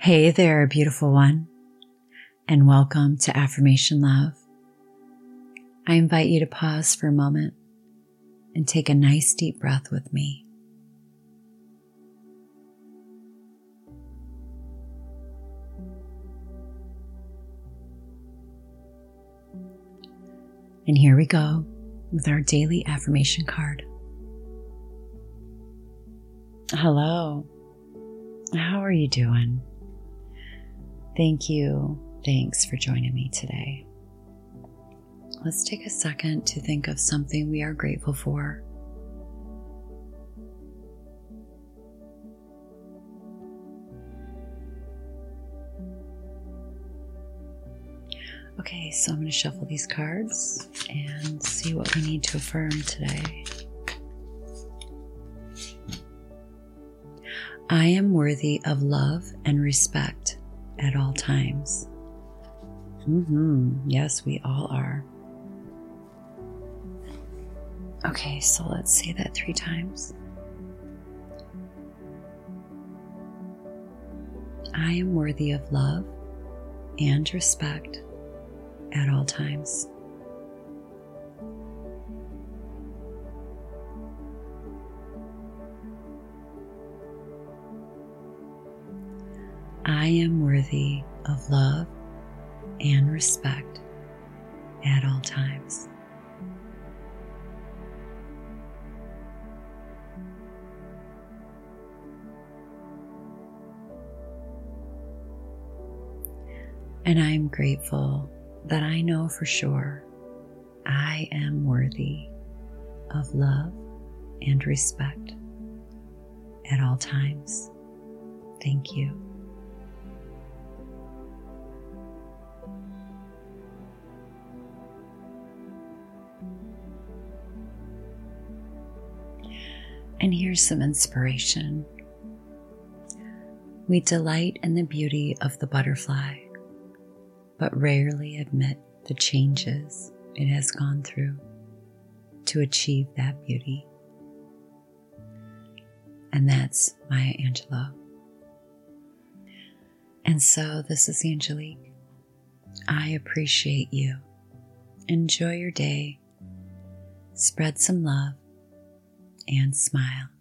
Hey there, beautiful one, and welcome to Affirmation Love. I invite you to pause for a moment and take a nice deep breath with me. And here we go with our daily affirmation card. Hello, how are you doing? Thanks for joining me today. Let's take a second to think of something we are grateful for. Okay, so I'm going to shuffle these cards and see what we need to affirm today. I am worthy of love and respect at all times. Yes, we all are. Okay, so let's say that 3 times. I am worthy of love and respect at all times. I am worthy of love and respect at all times. And I am grateful that I know for sure I am worthy of love and respect at all times. Thank you. And here's some inspiration. We delight in the beauty of the butterfly, but rarely admit the changes it has gone through to achieve that beauty. And that's Maya Angelou. And so this is Angelique. I appreciate you. Enjoy your day. Spread some love and smile.